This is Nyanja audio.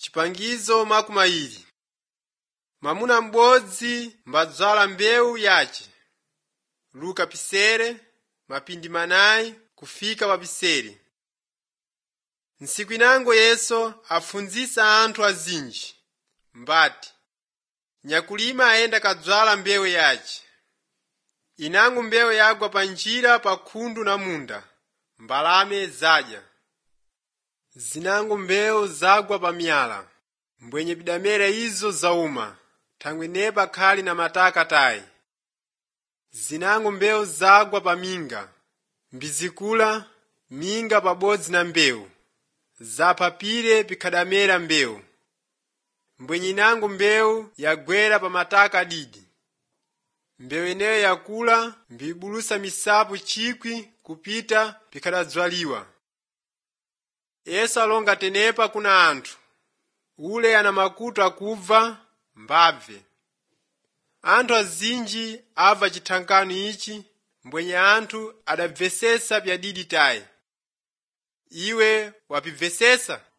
Chipangizo makumi awiri. Mwamuna m'bodzi mbadzala mbewu yace. Luka pisere, mapindi manayi kufika pa pisere. Ntsiku inango Yesu afunzisa anthu azinji. Mbati nyakulima ayenda kadzala mbewu yace. Inango mbewu yagwa pa njira pa khundu na munda, mbalame zadya. Zinango mbewu zagwa pa miyala, mbwenye bidamera izo zauma, thangwe nepa khali na mataka tayi. Zinango mbewu zagwa pa minga, mbizikula minga pabodzi na mbewu, zaphapire pikhadamera mbewu. Mbwenye inango mbewu yagwera pa mataka didi. Mbewu ineyo yakula mbibulusa misapu chikwi kupita pikhadadzwaliwa. Yesu alonga tenepa kuna anthu. Ule ana makutu akubva mbabve. Anthu azinji abva chithankano ichi, mbwenye anthu adabvesesa pyadidi tayi. Iwe wapibvesesa?